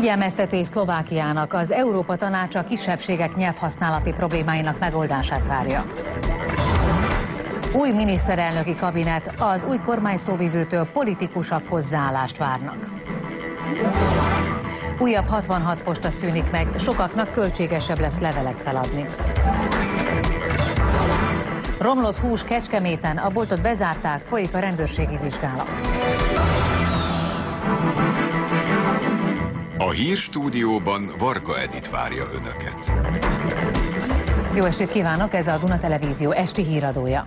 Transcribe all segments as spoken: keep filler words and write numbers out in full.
Figyelmeztetés Szlovákiának, az Európa Tanácsa a kisebbségek nyelvhasználati problémáinak megoldását várja. Új miniszterelnöki kabinet, az új kormányszóvivőtől politikusabb hozzáállást várnak. Újabb hatvanhat posta szűnik meg, sokaknak költségesebb lesz levelet feladni. Romlott hús Kecskeméten, a boltot bezárták, folyik a rendőrségi vizsgálat. A hírstúdióban Varga Edit várja önöket. Jó estét kívánok, ez a Duna Televízió esti híradója.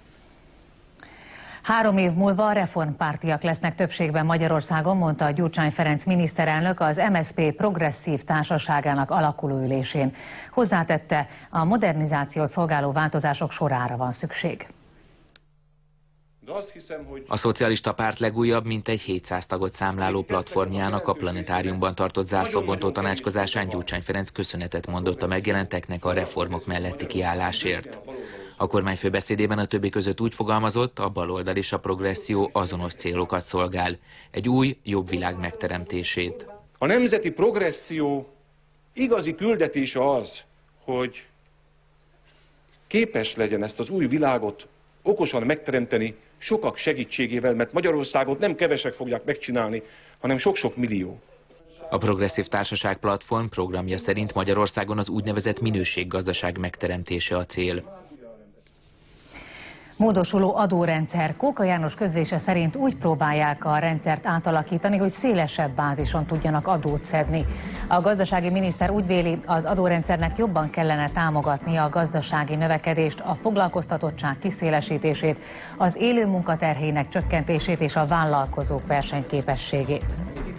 Három év múlva a reformpártiak lesznek többségben Magyarországon, mondta Gyurcsány Ferenc miniszterelnök az em es zé pé progresszív társaságának alakuló ülésén. Hozzátette, a modernizációt szolgáló változások sorára van szükség. A szocialista párt legújabb, mintegy hétszáz tagot számláló platformjának a Planetáriumban tartott zászlóbontó tanácskozásán Gyurcsány Ferenc köszönetet mondott a megjelenteknek a reformok melletti kiállásért. A kormányfő beszédében a többi között úgy fogalmazott, a baloldal és a progresszió azonos célokat szolgál, egy új, jobb világ megteremtését. A nemzeti progresszió igazi küldetése az, hogy képes legyen ezt az új világot okosan megteremteni, sokak segítségével, mert Magyarországot nem kevesek fogják megcsinálni, hanem sok-sok millió. A Progresszív Társaság Platform programja szerint Magyarországon az úgynevezett minőséggazdaság megteremtése a cél. Módosuló adórendszer. Kóka János közlése szerint úgy próbálják a rendszert átalakítani, hogy szélesebb bázison tudjanak adót szedni. A gazdasági miniszter úgy véli, az adórendszernek jobban kellene támogatnia a gazdasági növekedést, a foglalkoztatottság kiszélesítését, az élő munkaterhének csökkentését és a vállalkozók versenyképességét.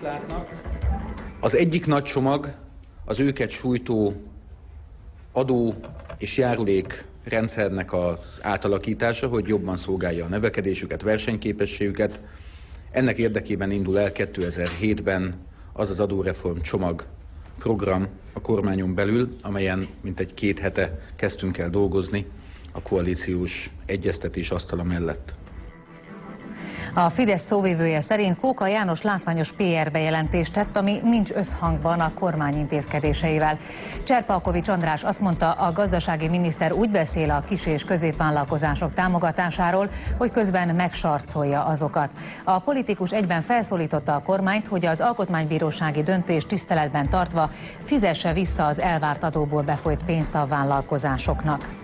Az egyik nagy csomag az őket sújtó adó és járulék rendszernek az átalakítása, hogy jobban szolgálja a növekedésüket, versenyképességüket. Ennek érdekében indul el kétezer-hétben az az adóreform csomag program a kormányon belül, amelyen mintegy két hete kezdtünk el dolgozni a koalíciós egyeztetés asztala mellett. A Fidesz szóvivője szerint Kóka János látványos pé er bejelentést tett, ami nincs összhangban a kormány intézkedéseivel. Cserpalkovics András azt mondta, a gazdasági miniszter úgy beszél a kis- és középvállalkozások támogatásáról, hogy közben megsarcolja azokat. A politikus egyben felszólította a kormányt, hogy az alkotmánybírósági döntést tiszteletben tartva fizesse vissza az elvárt adóból befolyt pénzt a vállalkozásoknak.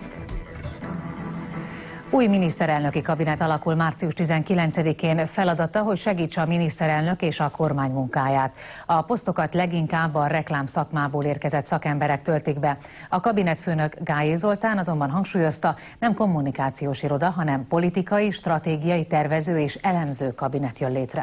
Új miniszterelnöki kabinet alakul március tizenkilencedikén, feladata, hogy segítse a miniszterelnök és a kormány munkáját. A posztokat leginkább a reklám szakmából érkezett szakemberek töltik be. A kabinetfőnök Gályé Zoltán azonban hangsúlyozta, nem kommunikációs iroda, hanem politikai, stratégiai, tervező és elemző kabinet jön létre.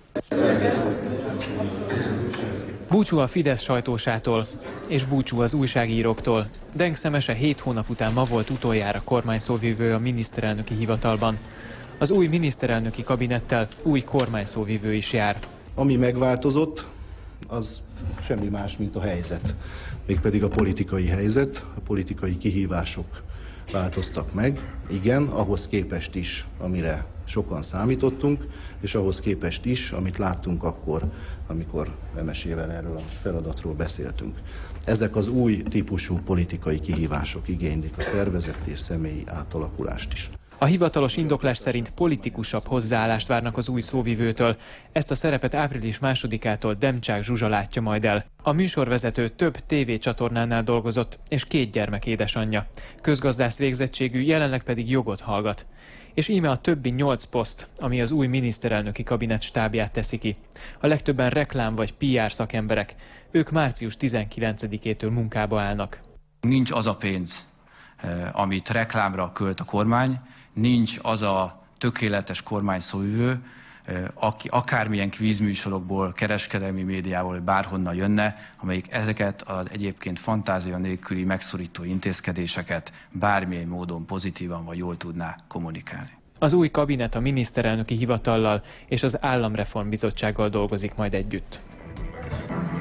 Búcsú a Fidesz sajtósától, és búcsú az újságíróktól. Denk Szemese hét hónap után ma volt utoljára kormányszóvivő a miniszterelnöki hivatalban. Az új miniszterelnöki kabinettel új kormányszóvivő is jár. Ami megváltozott, az semmi más, mint a helyzet. Mégpedig a politikai helyzet, a politikai kihívások változtak meg. Igen, ahhoz képest is, amire sokan számítottunk, és ahhoz képest is, amit láttunk akkor, amikor Vemesével erről a feladatról beszéltünk. Ezek az új típusú politikai kihívások igénylik a szervezeti és személyi átalakulást is. A hivatalos indoklás szerint politikusabb hozzáállást várnak az új szóvivőtől. Ezt a szerepet április másodikától Demcsák Zsuzsa látja majd el. A műsorvezető több tévécsatornánál dolgozott, és két gyermek édesanyja. Közgazdász végzettségű, jelenleg pedig jogot hallgat. És íme a többi nyolc poszt, ami az új miniszterelnöki kabinet stábját teszi ki. A legtöbben reklám vagy pé er szakemberek. Ők március tizenkilencedikétől munkába állnak. Nincs az a pénz, amit reklámra költ a kormány, nincs az a tökéletes kormányszóvivő, aki akármilyen kvízműsorokból, kereskedelmi médiából, bárhonnan jönne, amelyik ezeket az egyébként fantázia nélküli megszorító intézkedéseket bármilyen módon pozitívan vagy jól tudná kommunikálni. Az új kabinet a miniszterelnöki hivatallal és az Államreform Bizottsággal dolgozik majd együtt.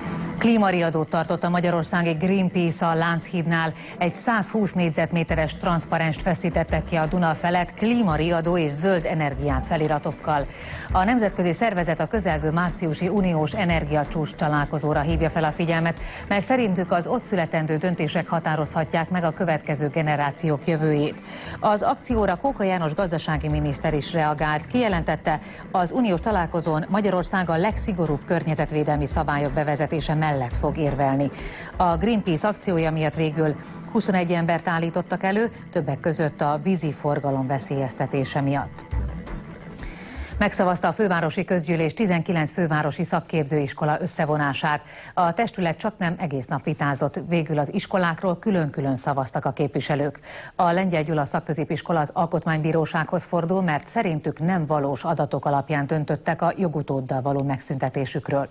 Klímariadót tartott a magyarországi Greenpeace a Lánchídnál. Egy százhúsz négyzetméteres transzparenst feszítettek ki a Duna felett klímariadó és zöld energiát feliratokkal. A nemzetközi szervezet a közelgő márciusi uniós energiacsúcs találkozóra hívja fel a figyelmet, mert szerintük az ott születendő döntések határozhatják meg a következő generációk jövőjét. Az akcióra Kóka János gazdasági miniszter is reagált, kijelentette, az uniós találkozón Magyarország a legszigorúbb környezetvédelmi szabályok bevezetése mellett fog érvelni. A Greenpeace akciója miatt végül huszonegy embert állítottak elő, többek között a vízi forgalom veszélyeztetése miatt. Megszavazta a fővárosi közgyűlés tizenkilenc fővárosi szakképzőiskola összevonását. A testület csaknem egész nap vitázott, végül az iskolákról külön-külön szavaztak a képviselők. A Lengyel Gyula szakközépiskola az alkotmánybírósághoz fordul, mert szerintük nem valós adatok alapján döntöttek a jogutóddal való megszüntetésükről.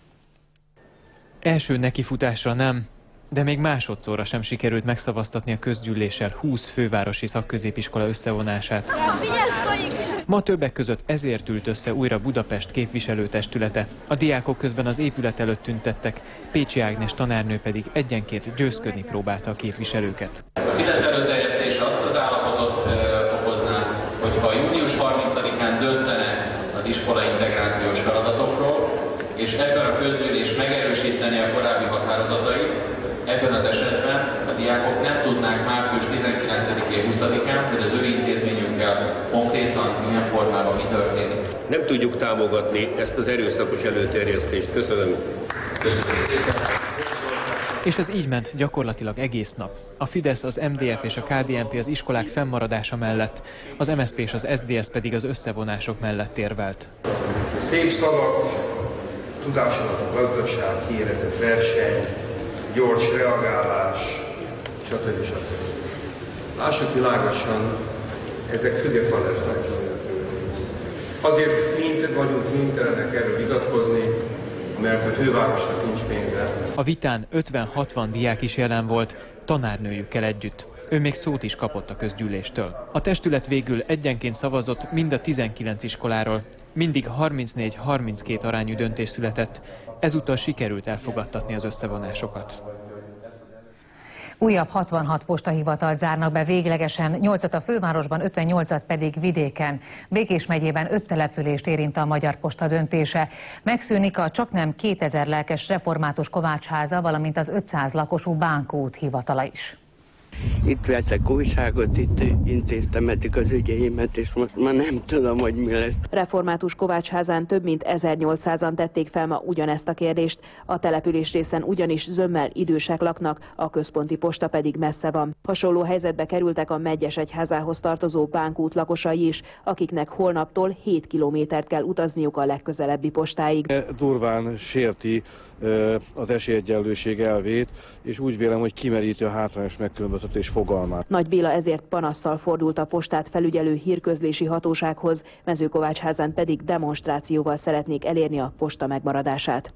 Első nekifutásra nem, de még másodszorra sem sikerült megszavaztatni a közgyűléssel húsz fővárosi szakközépiskola összevonását. Ma többek között ezért ült össze újra Budapest képviselőtestülete. A diákok közben az épület előtt tüntettek, Pécsi Ágnes tanárnő pedig egyenként győzködni próbálta a képviselőket. A Fidesz előterjesztése azt az állapotot okozná, hogyha június harmincadikán döntenek az iskola integrációs feladatokról, és ebben a közgyűlés megerősíteni a korábbi határozatait, ebben az esetben a diákok nem tudnák március tizenkilencedikén, huszadikán, hogy az ő intézményünkkel konkrétan milyen formában mi történik. Nem tudjuk támogatni ezt az erőszakos előterjesztést. Köszönöm. Köszönöm szépen. És ez így ment gyakorlatilag egész nap. A Fidesz, az em dé ef és a ká dé en pé az iskolák fennmaradása mellett, az em es zé pé és az es zé dé es pedig az összevonások mellett érvelt. Szép szavak, tudásalapú gazdaság, kiélezett verseny, gyors reagálás, stb. stb. Lássuk világosan, ezek függetlenek. Azért mind vagyunk kénytelenek erről vitatkozni, mert a fővárosnak nincs pénze. A vitán ötven-hatvan diák is jelen volt, tanárnőjükkel együtt. Ő még szót is kapott a közgyűléstől. A testület végül egyenként szavazott mind a tizenkilenc iskoláról. Mindig harmincnégy harminckét arányú döntés született, ezúttal sikerült elfogadtatni az összevonásokat. Újabb hatvanhat postahivatalt zárnak be véglegesen, nyolcat a fővárosban, ötvennyolcat pedig vidéken. Békés megyében öt települést érint a Magyar Posta döntése. Megszűnik a csaknem kétezer lelkes református Kovácsháza, valamint az ötszáz lakosú Bánkó út hivatala is. Itt veszek újságot, itt intéztem eddig az ügyeimet, és most már nem tudom, hogy mi lesz. Református Kovácsházán több mint ezernyolcszázan tették fel ma ugyanezt a kérdést. A település részen ugyanis zömmel idősek laknak, a központi posta pedig messze van. Hasonló helyzetbe kerültek a Medgyesegyházához tartozó Bánkút lakosai is, akiknek holnaptól hét kilométert kell utazniuk a legközelebbi postáig. Durván sérti az esélyegyenlőség elvét, és úgy vélem, hogy kimeríti a hátrányos megkülönböztetés fogalmát. Nagy Béla ezért panasszal fordult a postát felügyelő hírközlési hatósághoz, Mezőkovácsházán pedig demonstrációval szeretnék elérni a posta megmaradását.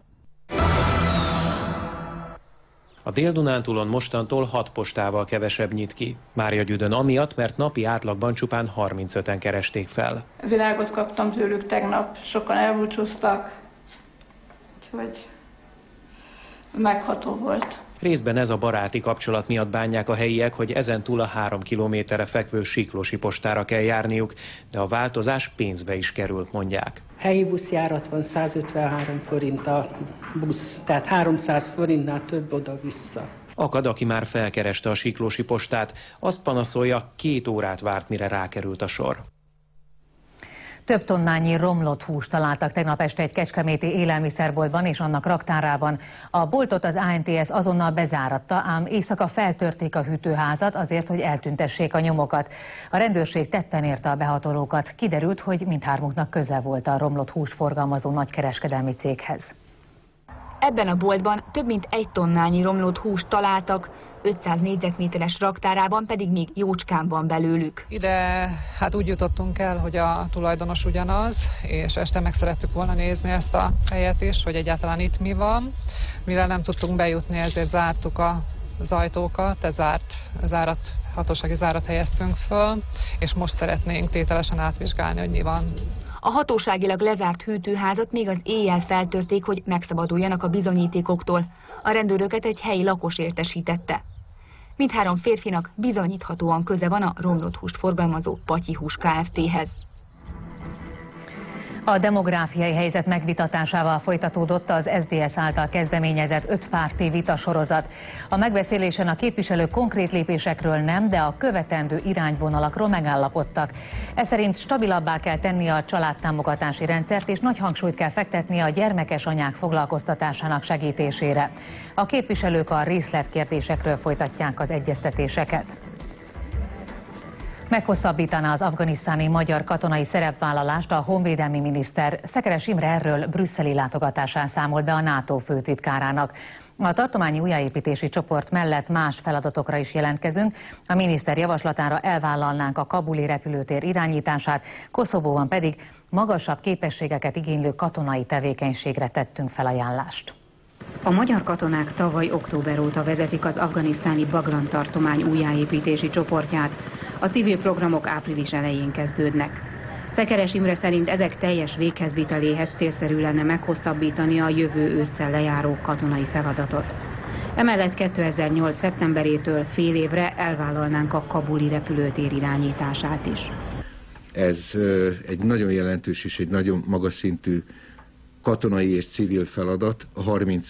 A Dél-Dunántúlon mostantól hat postával kevesebb nyit ki. Márjagyüdön amiatt, mert napi átlagban csupán harmincöten keresték fel. Virágot kaptam tőlük tegnap, sokan elbúcsúztak, úgyhogy megható volt. Részben ez a baráti kapcsolat miatt bánják a helyiek, hogy ezentúl a három kilométerre fekvő Siklósi postára kell járniuk, de a változás pénzbe is kerül, mondják. Helyi buszjárat van, százötvenhárom forint a busz, tehát háromszáz forintnál több oda-vissza. Akad, aki már felkereste a Siklósi postát, azt panaszolja, két órát várt, mire rákerült a sor. Több tonnányi romlott húst találtak tegnap este egy kecskeméti élelmiszerboltban és annak raktárában. A boltot az á en té es azonnal bezáratta, ám éjszaka feltörték a hűtőházat azért, hogy eltüntessék a nyomokat. A rendőrség tetten érte a behatolókat. Kiderült, hogy mindhármuknak köze volt a romlott húst forgalmazó nagykereskedelmi céghez. Ebben a boltban több mint egy tonnányi romlott húst találtak, ötszáz négyzetméteres raktárában pedig még jócskán van belőlük. Ide hát úgy jutottunk el, hogy a tulajdonos ugyanaz, és este meg szerettük volna nézni ezt a helyet is, hogy egyáltalán itt mi van. Mivel nem tudtunk bejutni, ezért zártuk az ajtókat, zárt, zárat, hatósági zárat helyeztünk föl, és most szeretnénk tételesen átvizsgálni, hogy mi van. A hatóságilag lezárt hűtőházat még az éjjel feltörték, hogy megszabaduljanak a bizonyítékoktól. A rendőröket egy helyi lakos értesítette. Mindhárom férfinak bizonyíthatóan köze van a romlott húst forgalmazó Patyi Hús Kft-hez. A demográfiai helyzet megvitatásával folytatódott az es zé es által kezdeményezett ötpárti vitasorozat. A megbeszélésen a képviselők konkrét lépésekről nem, de a követendő irányvonalakról megállapodtak. Ez szerint stabilabbá kell tenni a családtámogatási rendszert, és nagy hangsúlyt kell fektetni a gyermekes anyák foglalkoztatásának segítésére. A képviselők a részletkérdésekről folytatják az egyeztetéseket. Meghosszabbítaná az afganisztáni magyar katonai szerepvállalást a honvédelmi miniszter. Szekeres Imre erről brüsszeli látogatásán számolt be a NATO főtitkárának. A tartományi újjáépítési csoport mellett más feladatokra is jelentkezünk. A miniszter javaslatára elvállalnánk a kabuli repülőtér irányítását, Koszovóban pedig magasabb képességeket igénylő katonai tevékenységre tettünk felajánlást. A magyar katonák tavaly október óta vezetik az afganisztáni Baglan tartomány újjáépítési csoportját. A civil programok április elején kezdődnek. Szekeres Imre szerint ezek teljes véghezviteléhez célszerű lenne meghosszabbítani a jövő ősszel lejáró katonai feladatot. Emellett kétezer-nyolc szeptemberétől fél évre elvállalnánk a kabuli repülőtér irányítását is. Ez egy nagyon jelentős és egy nagyon magas szintű katonai és civil feladat. A harminc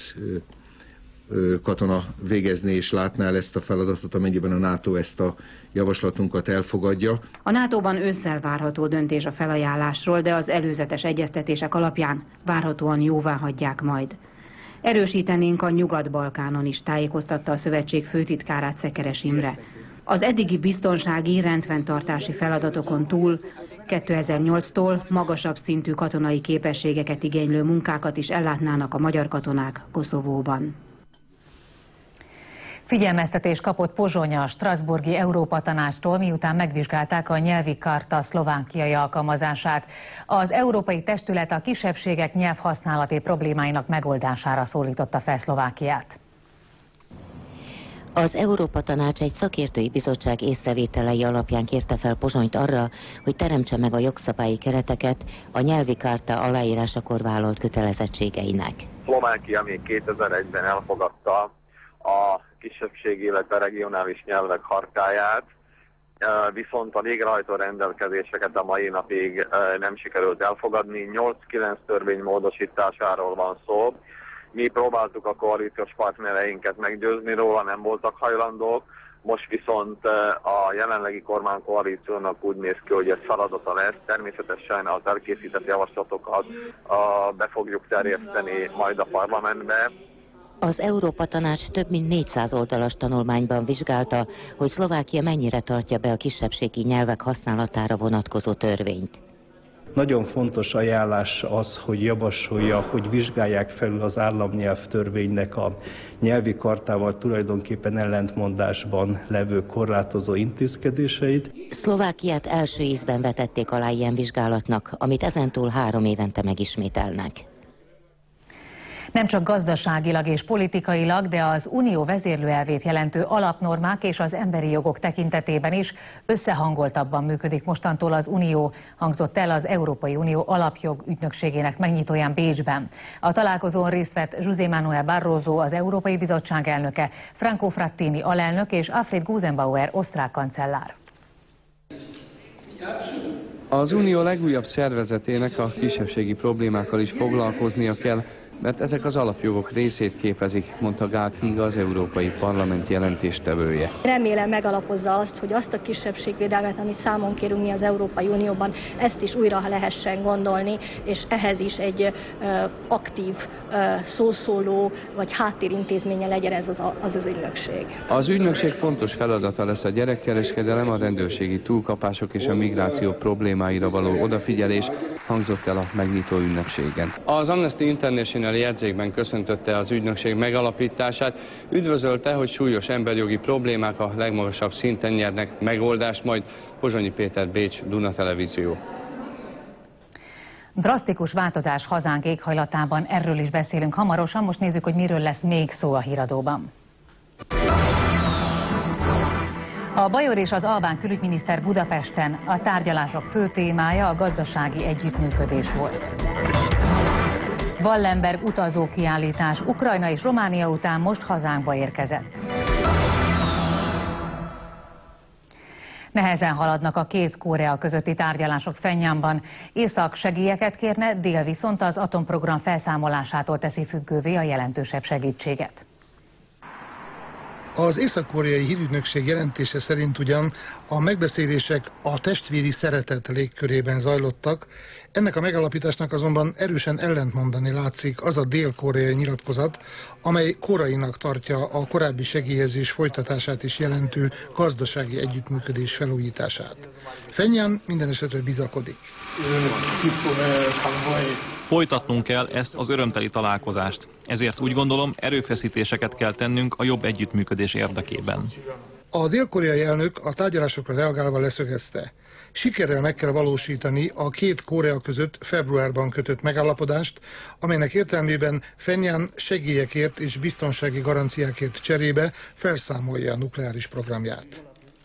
katona végezné és látná el ezt a feladatot, amennyiben a NATO ezt a javaslatunkat elfogadja. A nátóban ősszel várható döntés a felajánlásról, de az előzetes egyeztetések alapján várhatóan jóvá hagyják majd. Erősítenénk a Nyugat-Balkánon is, tájékoztatta a szövetség főtitkárát Szekeres Imre. Az eddigi biztonsági rendfenntartási feladatokon túl kétezer-nyolctól magasabb szintű katonai képességeket igénylő munkákat is ellátnának a magyar katonák Koszovóban. Figyelmeztetés kapott Pozsony a strasbourgi Európa Tanácstól, miután megvizsgálták a nyelvi karta szlovákiai alkalmazását. Az Európai Testület a kisebbségek nyelvhasználati problémáinak megoldására szólította fel Szlovákiát. Az Európa Tanács egy szakértői bizottság észrevételei alapján kérte fel Pozsonyt arra, hogy teremtse meg a jogszabályi kereteket a nyelvi kárta aláírásakor vállalt kötelezettségeinek. Szlovákia még kétezer-egyben elfogadta a kisebbségi, illetve regionális nyelvek chartáját, viszont a végrehajtó rendelkezéseket a mai napig nem sikerült elfogadni. nyolc-kilenc törvény módosításáról van szó. Mi próbáltuk a koalíciós partnereinket meggyőzni róla, nem voltak hajlandók. Most viszont a jelenlegi kormánykoalíciónak úgy néz ki, hogy ez feladata lesz. Természetesen az elkészített javaslatokat be fogjuk terjeszteni majd a parlamentbe. Az Európa Tanács több mint négyszáz oldalas tanulmányban vizsgálta, hogy Szlovákia mennyire tartja be a kisebbségi nyelvek használatára vonatkozó törvényt. Nagyon fontos ajánlás az, hogy javasolja, hogy vizsgálják felül az államnyelvtörvénynek a nyelvi kartával tulajdonképpen ellentmondásban levő korlátozó intézkedéseit. Szlovákiát első ízben vetették alá ilyen vizsgálatnak, amit ezentúl három évente megismételnek. Nem csak gazdaságilag és politikailag, de az unió vezérlőelvét jelentő alapnormák és az emberi jogok tekintetében is összehangoltabban működik mostantól az unió, hangzott el az Európai Unió alapjog ügynökségének megnyitóján Bécsben. A találkozón részt vett José Manuel Barroso, az Európai Bizottság elnöke, Franco Frattini alelnök és Alfred Gusenbauer osztrák kancellár. Az unió legújabb szervezetének a kisebbségi problémákkal is foglalkoznia kell, mert ezek az alapjogok részét képezik, mondta Gál Kinga, az Európai Parlament jelentéstevője. Remélem megalapozza azt, hogy azt a kisebbségvédelmet, amit számon kérünk mi az Európai Unióban, ezt is újra lehessen gondolni, és ehhez is egy ö, aktív ö, szószóló vagy háttérintézménye legyen ez az, az az ügynökség. Az ügynökség fontos feladata lesz a gyerekkereskedelem, a rendőrségi túlkapások és a migráció problémáira való odafigyelés, hangzott el a megnyitó ünnepségen. Az Amnesty International jegyzékben köszöntötte az ügynökség megalapítását, üdvözölte, hogy súlyos emberjogi problémák a legmagasabb szinten nyernek megoldást, majd Pozsonyi Péter, Bécs, Duna Televízió. Drasztikus változás hazánk éghajlatában, erről is beszélünk hamarosan, most nézzük, hogy miről lesz még szó a híradóban. A bajor és az albán külügyminiszter Budapesten, a tárgyalások fő témája a gazdasági együttműködés volt. Wallenberg utazókiállítás Ukrajna és Románia után most hazánkba érkezett. Nehezen haladnak a két Korea közötti tárgyalások Phenjanban. Észak segélyeket kérne, dél viszont az atomprogram felszámolásától teszi függővé a jelentősebb segítséget. Az észak-koreai hírügynökség jelentése szerint ugyan a megbeszélések a testvéri szeretet légkörében zajlottak, ennek a megállapításnak azonban erősen ellentmondani látszik az a dél-koreai nyilatkozat, amely korainak tartja a korábbi segélyezés folytatását is jelentő gazdasági együttműködés felújítását. Phenjan minden esetre bizakodik. Folytatnunk kell ezt az örömteli találkozást. Ezért úgy gondolom, erőfeszítéseket kell tennünk a jobb együttműködés érdekében. A dél-koreai elnök a tárgyalásokra reagálva leszögezte: sikerrel meg kell valósítani a két Korea között februárban kötött megállapodást, amelynek értelmében Phenjan segélyekért és biztonsági garanciákért cserébe felszámolja a nukleáris programját.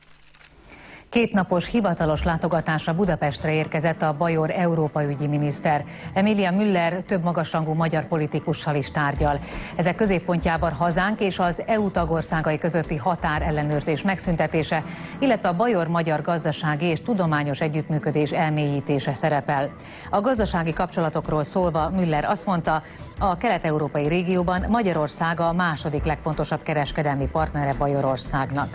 Kétnapos hivatalos látogatásra Budapestre érkezett a bajor Európa ügyi miniszter. Emilia Müller több magasrangú magyar politikussal is tárgyal. Ezek középpontjában hazánk és az é u tagországai közötti határellenőrzés megszüntetése, illetve a bajor-magyar gazdasági és tudományos együttműködés elmélyítése szerepel. A gazdasági kapcsolatokról szólva Müller azt mondta, a kelet-európai régióban Magyarország a második legfontosabb kereskedelmi partnere Bajorországnak.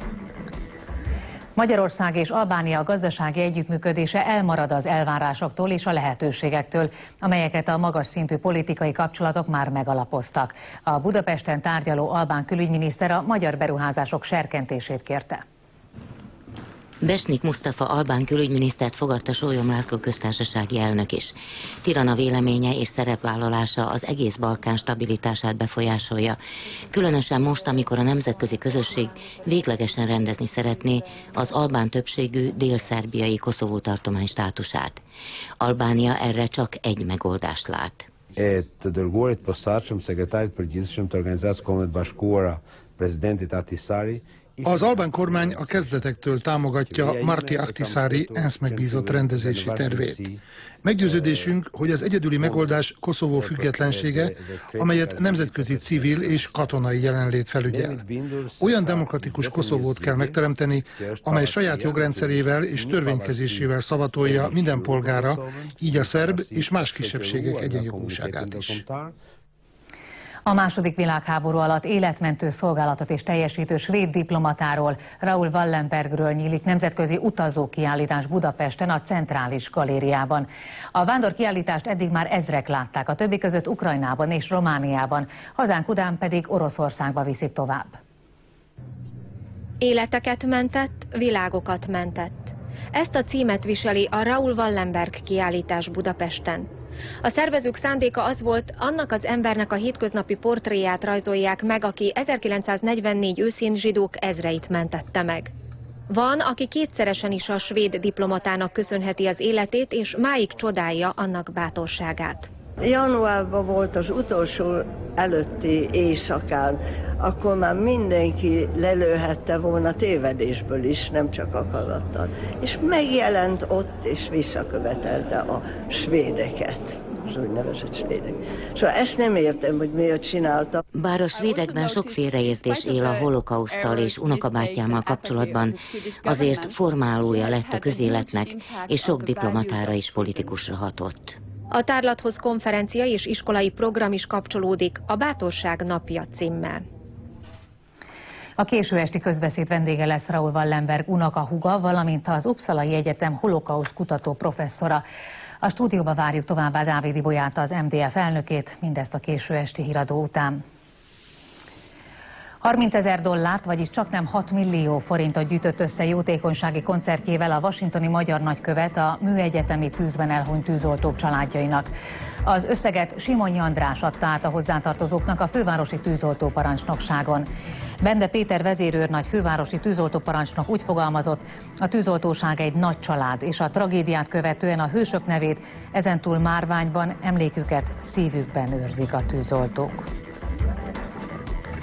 Magyarország és Albánia gazdasági együttműködése elmarad az elvárásoktól és a lehetőségektől, amelyeket a magas szintű politikai kapcsolatok már megalapoztak. A Budapesten tárgyaló albán külügyminiszter a magyar beruházások serkentését kérte. Besnik Mustafa albán külügyminisztert fogadta Sólyom László köztársasági elnök is. Tirana véleménye és szerepvállalása az egész Balkán stabilitását befolyásolja. Különösen most, amikor a nemzetközi közösség véglegesen rendezni szeretné az albán többségű dél-szerbiai Koszovó tartomány státusát. Albánia erre csak egy megoldást lát. Të dërguarit posaçëm sekretarit përgjithshëm të organizacijës kombëtar të bashkuara, presidentit Ahtisaari. Az albán kormány a kezdetektől támogatja Marti Ahtisaari ENSZ megbízott rendezési tervét. Meggyőződésünk, hogy az egyedüli megoldás Koszovó függetlensége, amelyet nemzetközi civil és katonai jelenlét felügyel. Olyan demokratikus Koszovót kell megteremteni, amely saját jogrendszerével és törvénykezésével szavatolja minden polgára, így a szerb és más kisebbségek egyenjogúságát is. A második világháború alatt életmentő szolgálatot is teljesítő svéd diplomatáról, Raoul Wallenbergről nyílik nemzetközi utazókiállítás Budapesten a Centrális Galériában. A vándorkiállítást eddig már ezrek látták, a többi között Ukrajnában és Romániában, hazánk után pedig Oroszországba viszik tovább. Életeket mentett, világokat mentett. Ezt a címet viseli a Raoul Wallenberg kiállítás Budapesten. A szervezők szándéka az volt, annak az embernek a hétköznapi portréját rajzolják meg, aki ezerkilencszáznegyvennégy őszén zsidók ezreit mentette meg. Van, aki kétszeresen is a svéd diplomatának köszönheti az életét, és máig csodálja annak bátorságát. Januárban volt az utolsó előtti éjszakán, akkor már mindenki lelőhette volna tévedésből is, nem csak akarattal. És megjelent ott, és visszakövetelte a svédeket, az úgynevezett svédek. Szóval ezt nem értem, hogy miért csinálta. Bár a svédekben sok félreértés él a holokauszttal és unokabátyámmal kapcsolatban, azért formálója lett a közéletnek, és sok diplomatára és politikusra hatott. A tárlathoz konferencia és iskolai program is kapcsolódik, a Bátorság napja címmel. A késő esti közbeszéd vendége lesz Raoul Wallenberg unokahuga, valamint az Uppsalai Egyetem holokauszt kutató professzora. A stúdióba várjuk továbbá Dávid Ibolyát, az em dé ef elnökét, mindezt a késő esti híradó után. harmincezer dollárt, vagyis csaknem hat millió forintot gyűjtött össze jótékonysági koncertjével a washingtoni magyar nagykövet a műegyetemi tűzben elhunyt tűzoltók családjainak. Az összeget Simonyi András adta át a hozzátartozóknak a fővárosi tűzoltóparancsnokságon. Bende Péter vezérőrnagy fővárosi tűzoltóparancsnok úgy fogalmazott, a tűzoltóság egy nagy család, és a tragédiát követően a hősök nevét ezentúl márványban, emléküket szívükben őrzik a tűzoltók.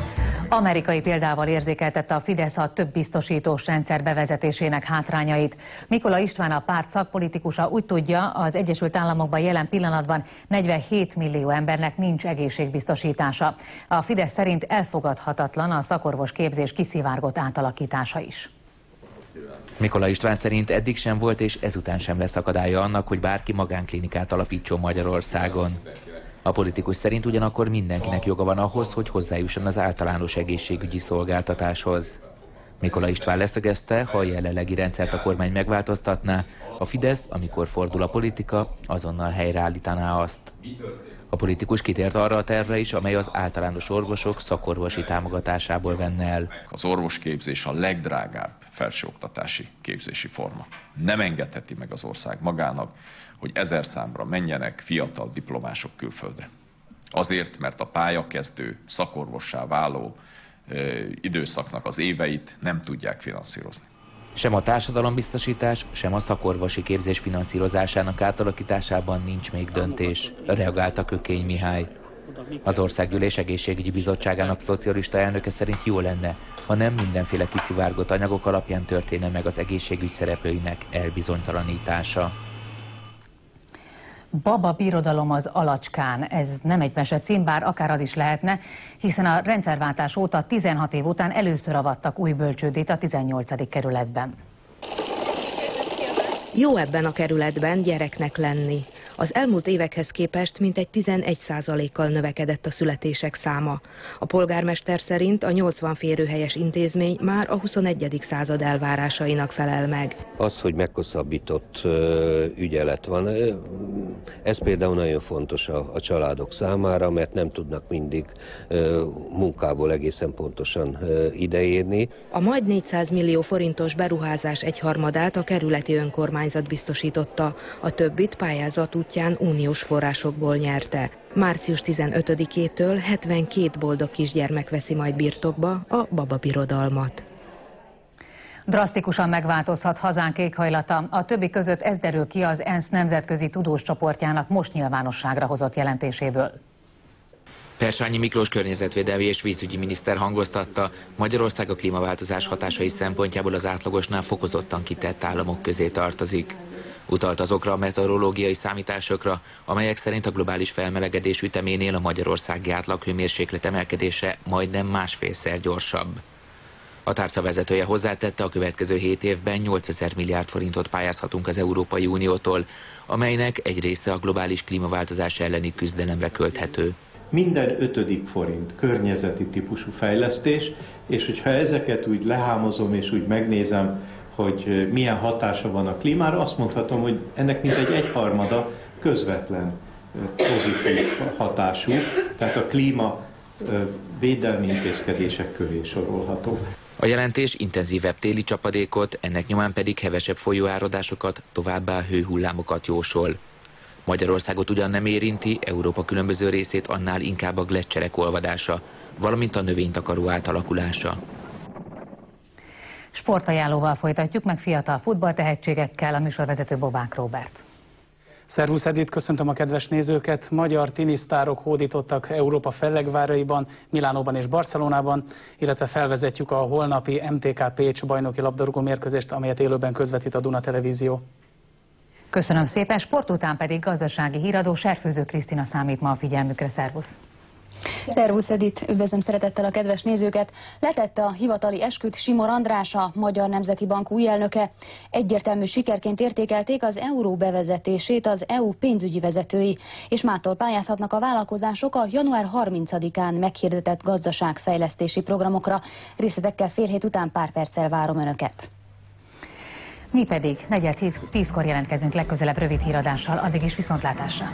Amerikai példával érzékeltette a Fidesz a több biztosítós rendszer bevezetésének hátrányait. Mikola István, a párt szakpolitikusa úgy tudja, az Egyesült Államokban jelen pillanatban negyvenhét millió embernek nincs egészségbiztosítása. A Fidesz szerint elfogadhatatlan a szakorvos képzés kiszivárgott átalakítása is. Mikola István szerint eddig sem volt és ezután sem lesz akadálya annak, hogy bárki magánklinikát alapítson Magyarországon. A politikus szerint ugyanakkor mindenkinek joga van ahhoz, hogy hozzájusson az általános egészségügyi szolgáltatáshoz. Mikola István leszögezte, ha a jelenlegi rendszert a kormány megváltoztatná, a Fidesz, amikor fordul a politika, azonnal helyreállítaná azt. A politikus kitért arra a tervre is, amely az általános orvosok szakorvosi támogatásából venne el. Az orvosképzés a legdrágább felsőoktatási képzési forma. Nem engedheti meg az ország magának, hogy ezer számra menjenek fiatal diplomások külföldre. Azért, mert a pályakezdő, szakorvossá váló e, időszaknak az éveit nem tudják finanszírozni. Sem a társadalombiztosítás, sem a szakorvosi képzés finanszírozásának átalakításában nincs még döntés, reagálta Kökény Mihály. Az Országgyűlés Egészségügyi Bizottságának szocialista elnöke szerint jó lenne, ha nem mindenféle kiszivárgott anyagok alapján történne meg az egészségügy szereplőinek elbizonytalanítása. Baba birodalom az Alacskán. Ez nem egy mesecím, bár akár az is lehetne, hiszen a rendszerváltás óta tizenhat év után először avattak új bölcsődét a tizennyolcadik kerületben. Jó ebben a kerületben gyereknek lenni. Az elmúlt évekhez képest mintegy tizenegy százalékkal növekedett a születések száma. A polgármester szerint a nyolcvan férőhelyes intézmény már a huszonegyedik század elvárásainak felel meg. Az, hogy meghosszabbított ügyelet van, ez például nagyon fontos a, a családok számára, mert nem tudnak mindig munkából egészen pontosan ideérni. A majd négyszáz millió forintos beruházás egyharmadát a kerületi önkormányzat biztosította, a többit pályázat útján uniós forrásokból nyerte. március tizenötödikétől hetvenkét boldog kisgyermek veszi majd birtokba a Baba birodalmat. Drasztikusan megváltozhat hazánk éghajlata. A többi között ez derül ki az ENSZ nemzetközi tudós csoportjának most nyilvánosságra hozott jelentéséből. Persányi Miklós környezetvédelmi és vízügyi miniszter hangoztatta, Magyarország a klímaváltozás hatásai szempontjából az átlagosnál fokozottan kitett államok közé tartozik. Utalt azokra a meteorológiai számításokra, amelyek szerint a globális felmelegedés üteménél a magyarországi átlaghőmérséklet emelkedése majdnem másfélszer gyorsabb. A tárca vezetője hozzátette, a következő hét évben nyolcezer milliárd forintot pályázhatunk az Európai Uniótól, amelynek egy része a globális klímaváltozás elleni küzdelemre költhető. Minden ötödik forint környezeti típusú fejlesztés, és hogyha ezeket úgy lehámozom és úgy megnézem, hogy milyen hatása van a klímára, azt mondhatom, hogy ennek mintegy egyharmada közvetlen pozitív hatású, tehát a klíma védelmi intézkedések köré sorolható. A jelentés intenzívebb téli csapadékot, ennek nyomán pedig hevesebb folyóáradásokat, továbbá hőhullámokat jósol. Magyarországot ugyan nem érinti, Európa különböző részét annál inkább a gleccserek olvadása, valamint a növénytakaró átalakulása. Sportajánlóval folytatjuk meg fiatal futballtehetségekkel, a műsorvezető Bobák Róbert. Szervusz Edith, köszöntöm a kedves nézőket! Magyar tinisztárok hódítottak Európa fellegváraiban, Milánóban és Barcelonában, illetve felvezetjük a holnapi em té ká Pécs bajnoki labdarúgó mérkőzést, amelyet élőben közvetít a Duna Televízió. Köszönöm szépen, sport után pedig gazdasági híradó Serfőző Krisztina számít ma a figyelmükre. Szervusz! Szervusz Edith, üdvözlöm szeretettel a kedves nézőket. Letette a hivatali esküt Simor András, a Magyar Nemzeti Bank új elnöke. Egyértelmű sikerként értékelték az euró bevezetését az é u pénzügyi vezetői, és mától pályázhatnak a vállalkozások a január harmincadikán meghirdetett gazdaságfejlesztési programokra. Részletekkel fél hét után pár perccel várom Önöket. Mi pedig negyed tízkor jelentkezünk legközelebb rövid híradással, addig is viszontlátásra!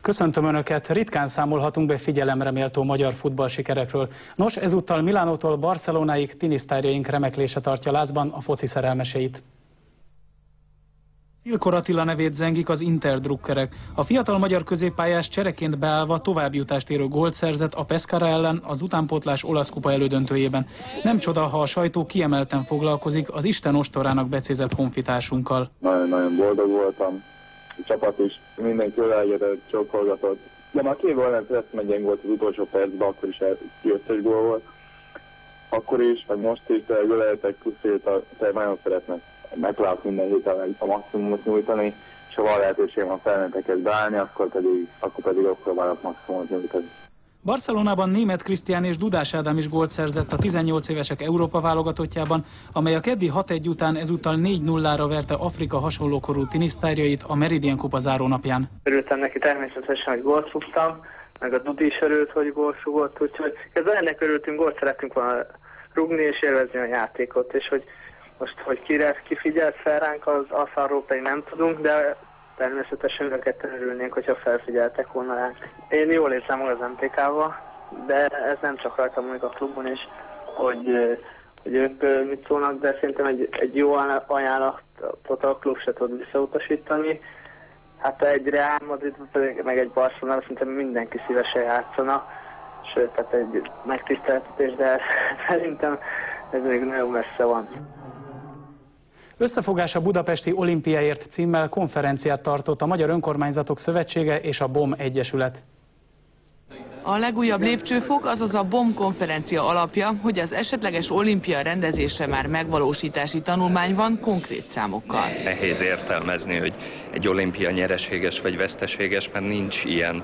Köszöntöm Önöket! Ritkán számolhatunk be figyelemre méltó magyar futballsikerekről. Nos, ezúttal Milánótól Barcelonáig tinisztárjaink remeklése tartja lázban a foci szerelmeseit. Ilkor Attila nevét zengik az Interdrukkerek. A fiatal magyar középpályás csereként beállva továbbjutást érő gólt szerzett a Pescara ellen az utánpótlás olasz kupa elődöntőjében. Nem csoda, ha a sajtó kiemelten foglalkozik az Isten ostorának becézett honfitársunkkal. Nagyon-nagyon boldog voltam, a csapat is, mindenki ölelgetett, csókolgatott. De már két gól nem tett, megyen volt az utolsó percben, akkor is győztes gól volt. Akkor is, meg most is, de öleltek, puszét, tehát nagyon szeretnek. Megpróbálok minden héten a maximumot nyújtani, és ha van lehetőségem a felnőtteket beállni, akkor pedig, akkor pedig ott próbálok maximumot nyújtani. Barcelonában Németh Krisztián és Dudás Ádám is gólt szerzett a tizennyolc évesek Európa válogatottjában, amely a keddi hat egy után ezúttal négy nullára verte Afrika hasonlókorú tinisztárjait a Meridian kupa zárónapján. Örültem neki természetesen, hogy gólt rúgtam, meg a Dudi is örült, hogy gólt rúgott, úgyhogy ezzel ennek örültünk, gólt szerettünk volna rúgni és élvezni a játékot, és hogy most, hogy kire kifigyelt fel ránk, az, az arról pedig nem tudunk, de természetesen őket örülnénk, hogyha felfigyeltek volna ránk. Én jól érzem az em té ká-val, de ez nem csak rajta múlik a klubon is, hogy, hogy ők mit szólnak, de szerintem egy, egy jó ajánlatot a klub se tud visszautasítani. Hát egy Real Madrid, meg egy Barcelona, szerintem mindenki szívesen játszana, sőt, tehát egy megtiszteltetés, de szerintem ez még nagyon messze van. Összefogás a Budapesti Olimpiáért címmel konferenciát tartott a Magyar Önkormányzatok Szövetsége és a BOM Egyesület. A legújabb lépcsőfok, azaz a BOM konferencia alapja, hogy az esetleges olimpia rendezése már megvalósítási tanulmány van konkrét számokkal. Nehéz értelmezni, hogy egy olimpia nyereséges vagy veszteséges, mert nincs ilyen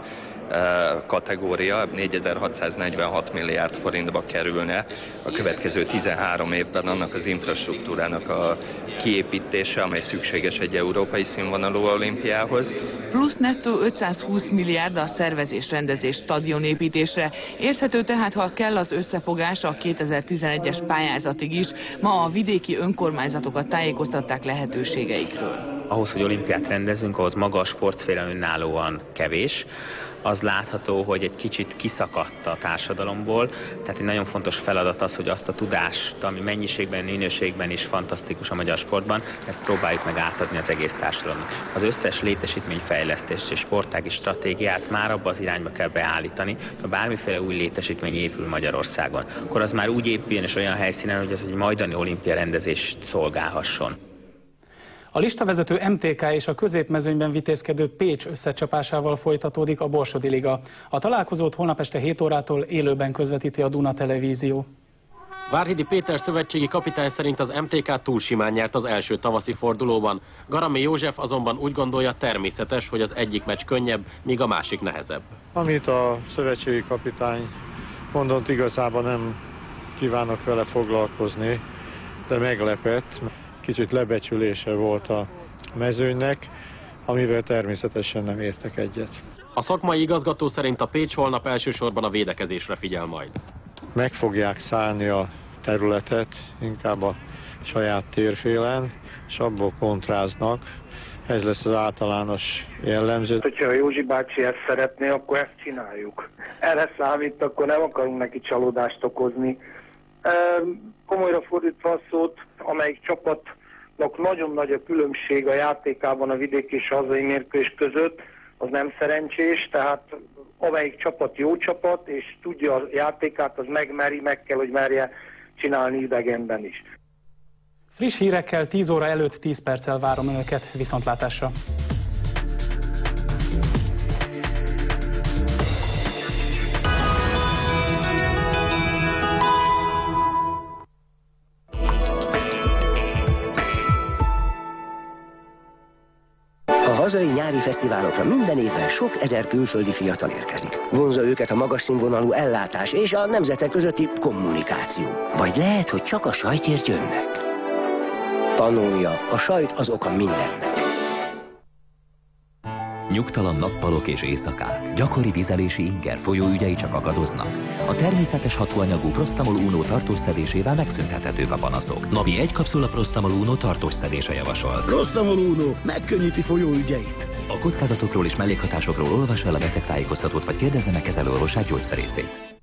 kategória, négyezer-hatszáznegyvenhat milliárd forintba kerülne a következő tizenhárom évben annak az infrastruktúrának a kiépítése, amely szükséges egy európai színvonalú olimpiához. Plusz nettó ötszázhúsz milliárd a szervezés-rendezés stadionépítésre. Érthető tehát, ha kell az összefogás a kétezer-tizenegyes pályázatig is. Ma a vidéki önkormányzatokat tájékoztatták lehetőségeikről. Ahhoz, hogy olimpiát rendezünk, ahhoz maga a sportszféra önállóan kevés. Az látható, hogy egy kicsit kiszakadt a társadalomból, tehát egy nagyon fontos feladat az, hogy azt a tudást, ami mennyiségben, minőségben is fantasztikus a magyar sportban, ezt próbáljuk meg átadni az egész társadalomnak. Az összes létesítményfejlesztést és sportági stratégiát már abba az irányba kell beállítani, ha bármiféle új létesítmény épül Magyarországon, akkor az már úgy épüljön és olyan helyszínen, hogy az egy majdani olimpia rendezést szolgálhasson. A listavezető em té ká és a középmezőnyben vitézkedő Pécs összecsapásával folytatódik a Borsodi Liga. A találkozót holnap este hét órától élőben közvetíti a Duna Televízió. Várhidi Péter szövetségi kapitány szerint az em té ká túl simán nyert az első tavaszi fordulóban. Garamé József azonban úgy gondolja, természetes, hogy az egyik meccs könnyebb, míg a másik nehezebb. Amit a szövetségi kapitány mondott, igazából nem kívánok vele foglalkozni, de meglepett. Kicsit lebecsülése volt a mezőnynek, amivel természetesen nem értek egyet. A szakmai igazgató szerint a Pécs holnap elsősorban a védekezésre figyel majd. Meg fogják szállni a területet, inkább a saját térfélen, és abból kontráznak. Ez lesz az általános jellemző. Hogyha a Józsi bácsi ezt szeretné, akkor ezt csináljuk. Erre számít, akkor nem akarunk neki csalódást okozni. Komolyra fordítva a szót, amelyik csapatnak nagyon nagy a különbség a játékában a vidék és a hazai mérkőzés között, az nem szerencsés, tehát amelyik csapat jó csapat, és tudja a játékát, az megmeri, meg kell, hogy merje csinálni idegenben is. Friss hírekkel tíz óra előtt tíz perccel várom Önöket, viszontlátásra! A hazai nyári fesztiválokra minden évben sok ezer külföldi fiatal érkezik. Vonza őket a magas színvonalú ellátás és a nemzetek közötti kommunikáció. Vagy lehet, hogy csak a sajtért jönnek. Pannónia, a sajt az oka mindennek. Nyugtalan nappalok és éjszakák, gyakori vizelési inger folyóügyei csak akadoznak. A természetes hatóanyagú Prostamol Uno tartós szedésével megszüntethetők a panaszok. Napi egy kapszula Prostamol Uno tartós szedése javasol. Prostamol Uno megkönnyíti folyóügyeit. A kockázatokról és mellékhatásokról olvassa el a betegtájékoztatót, vagy kérdezze meg kezelőorvosát, gyógyszerészét.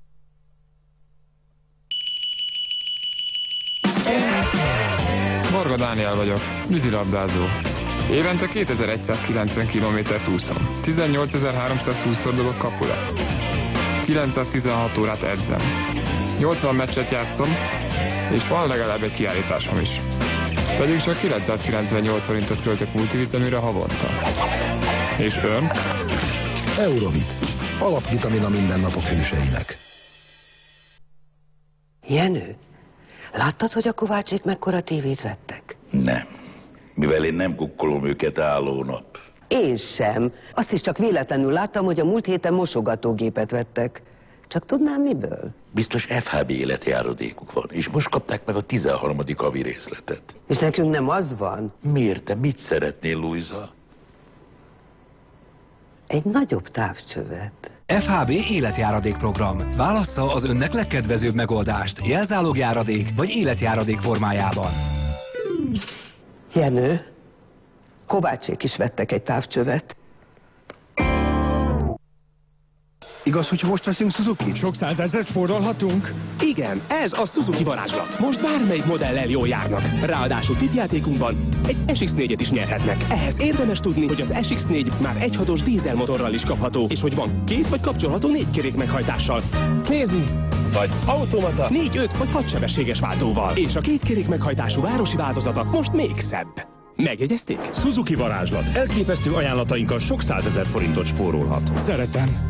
Varga Dániel vagyok, vízilabdázó. Évente kétezer-egyszázkilencven kilométert úszom. tizennyolcezer-háromszázhúszszor dobok kapura. kilencszáztizenhat órát edzem. nyolcvan meccset játszom, és van legalább egy kiállításom is. Pedig csak kilencszázkilencvennyolc forintot költök multivitaminra havonta. És ön? Eurovit. Alapvitamin a mindennapok hőseinek. Jenő, láttad, hogy a Kovácsék mekkora tévét vettek? Nem. Mivel én nem kukkolom őket álló nap. Én sem. Azt is csak véletlenül láttam, hogy a múlt héten mosogatógépet vettek. Csak tudnám miből? Biztos ef há bé életjáradékuk van, és most kapták meg a tizenharmadik havi részletet. És nekünk nem az van? Miért? Te mit szeretnél, Luisa? Egy nagyobb távcsövet. ef há bé életjáradékprogram. Válassza az önnek legkedvezőbb megoldást, jelzálogjáradék vagy életjáradék formájában. Jenő, Kovácsék is vettek egy távcsövet. Igaz, hogy most veszünk Suzuki-t? Sok százezret spórolhatunk? Igen, ez a Suzuki varázslat. Most bármelyik modellel jól járnak. Ráadásul tippjátékunkban egy es iksz négyet is nyerhetnek. Ehhez érdemes tudni, hogy az es iksz négy már egy pontos hatos dízelmotorral is kapható, és hogy van két vagy kapcsolható négy kerék meghajtással. Nézzünk! Vagy automata, négy, öt vagy hat sebességes váltóval. És a két kerék meghajtású városi változata most még szebb. Megjegyezték? Suzuki varázslat. Elképesztő ajánlatainkkal sok százezer forintot spórolhat. Szeretem.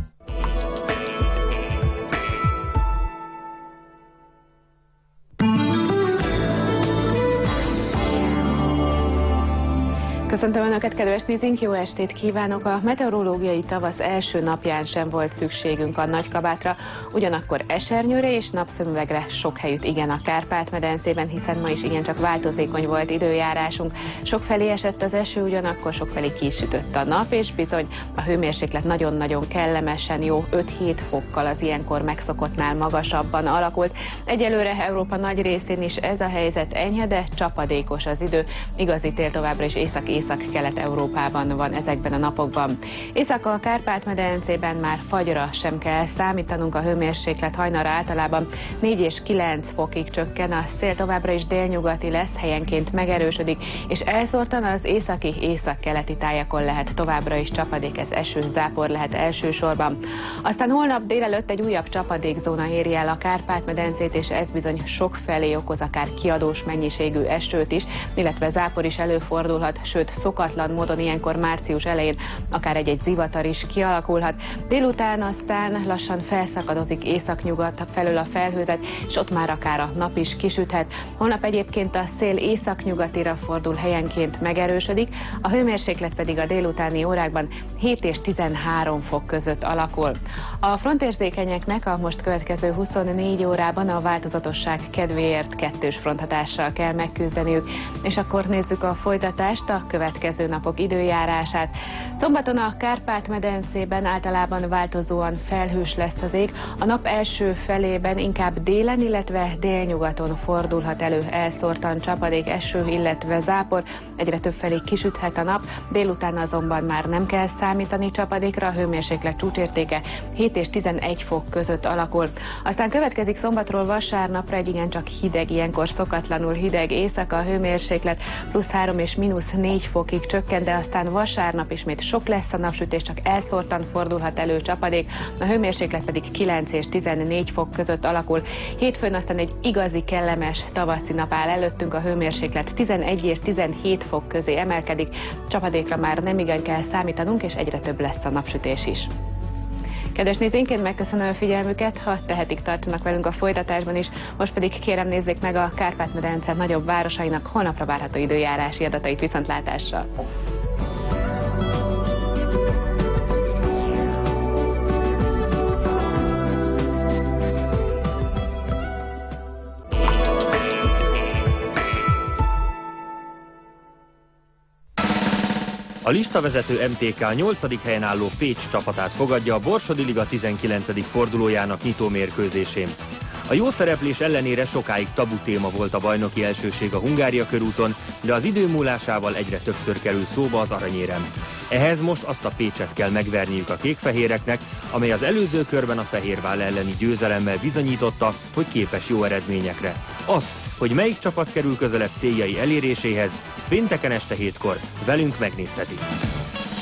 Köszöntöm Önöket, kedves nézőink, jó estét kívánok! A meteorológiai tavasz első napján sem volt szükségünk a nagykabátra, ugyanakkor esernyőre és napszemüvegre sok helyütt igen a Kárpát-medencében, hiszen ma is igencsak változékony volt időjárásunk. Sokfelé esett az eső, ugyanakkor sokfelé kisütött a nap, és bizony a hőmérséklet nagyon-nagyon kellemesen jó öt-hét fokkal az ilyenkor megszokottnál magasabban alakult. Egyelőre Európa nagy részén is ez a helyzet enyhe, de csapadékos az idő, igazi tél továbbra is észak Észak-Kelet-Európában van ezekben a napokban. Észak a Kárpát-medencében már fagyra sem kell számítanunk, a hőmérséklet hajnalra általában négy és kilenc fokig csökken, a szél továbbra is délnyugati lesz, helyenként megerősödik, és elszórtan az északi észak-keleti tájakon lehet továbbra is csapadék, ez eső, zápor lehet elsősorban. Aztán holnap délelőtt egy újabb csapadékzóna éri el a Kárpát-medencét, és ez bizony sokfelé okoz akár kiadós mennyiségű esőt is, illetve zápor is előfordulhat, sőt szokatlan módon ilyenkor március elején akár egy-egy zivatar is kialakulhat. Délután aztán lassan felszakadozik északnyugat felől a felhőzet, és ott már akár a nap is kisüthet. Holnap egyébként a szél északnyugatira fordul, helyenként megerősödik, a hőmérséklet pedig a délutáni órákban hét és tizenhárom fok között alakul. A frontérzékenyeknek a most következő huszonnégy órában a változatosság kedvéért kettős fronthatással kell megküzdeniük. És akkor nézzük a folytatást, a következő napok időjárását. Szombaton a Kárpát-medencében általában változóan felhős lesz az ég, a nap első felében inkább délen, illetve délnyugaton fordulhat elő elszórtan csapadék, eső, illetve zápor, egyre több felé kisüthet a nap, délután azonban már nem kell számítani csapadékra, a hőmérséklet csúcsértéke hét és tizenegy fok között alakul. Aztán következik szombatról vasárnapra egy igencsak hideg, ilyenkor szokatlanul hideg éjszaka, a hőmérséklet plusz három és mínusz négy fokig csökken, de aztán vasárnap ismét sok lesz a napsütés, csak elszórtan fordulhat elő csapadék, a hőmérséklet pedig kilenc és tizennégy fok között alakul. Hétfőn aztán egy igazi kellemes tavaszi nap áll előttünk, a hőmérséklet tizenegy és tizenhét fok közé emelkedik, csapadékra már nem igen kell számítanunk, és egyre több lesz a napsütés is. Kedves nézőink, megköszönöm a figyelmüket, ha tehetik, tartsanak velünk a folytatásban is, most pedig kérem nézzék meg a Kárpát-medence nagyobb városainak holnapra várható időjárási adatait, viszontlátásra. A listavezető em té ká nyolcadik helyen álló Pécs csapatát fogadja a Borsodi Liga tizenkilencedik fordulójának nyitómérkőzésén. A A jó szereplés ellenére sokáig tabu téma volt a bajnoki elsőség a Hungária körúton, de az idő múlásával egyre többször kerül szóba az aranyérem. Ehhez most azt a Pécset kell megverniük a kékfehéreknek, amely az előző körben a Fehérvál elleni győzelemmel bizonyította, hogy képes jó eredményekre. Azt, hogy melyik csapat kerül közelebb céljai eléréséhez, pénteken este hétkor velünk megnézheti.